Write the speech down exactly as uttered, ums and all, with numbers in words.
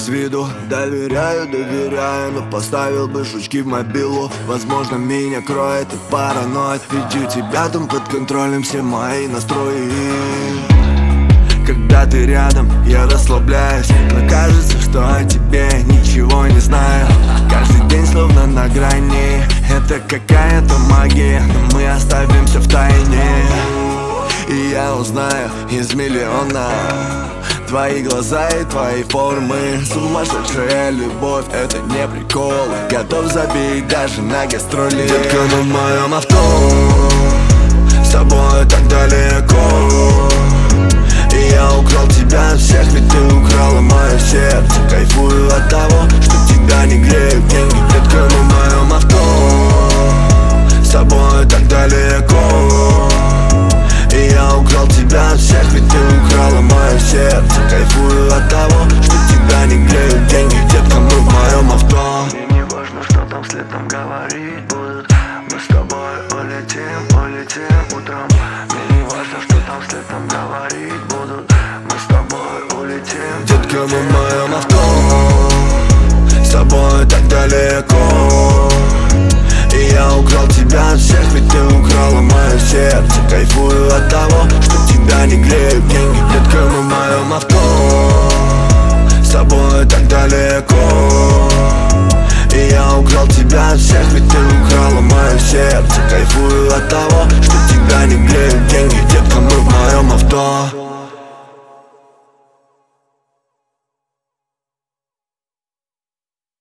из виду. Доверяю, доверяю, но поставил бы жучки в мобилу. Возможно, меня кроет и параноид, ведь у тебя там под контролем все мои настрои. Когда ты рядом, я расслабляюсь, но кажется, что о тебе ничего не знаю. Каждый день словно на грани, это какая-то магия, но мы оставимся в тайне. И я узнаю из миллиона твои глаза и твои формы. Сумасшедшая любовь, это не прикол. Готов забить даже на гастроли. Детка, мы в моем авто, с тобой так далеко. И я украл тебя от всех, ведь ты украла мое сердце. Кайфую от того, что тебя не греют деньги. Детка, мы в моем авто, с тобой так далеко. И я украл тебя от всех, ведь ты украла мое сердце. Кайфую от того, что тебя не греют деньги. Детка, мы в моем авто. Мне не важно, что там вслед нам говорить будут. Мы с тобой улетим, улетим утром. Мне не важно, что там вслед нам говорить будут. Мы с тобой улетим. Детка, мы в моем авто, с тобой так далеко. И я украл тебя от всех, ведь ты украла мое сердце. Кайфую от того, что тебя не греют деньги. Детка, мы в моем авто, с тобой так далеко. И я украл тебя от всех, ведь ты украла мое сердце. Кайфую от того, что тебя не греют деньги. Детка, мы в моем авто.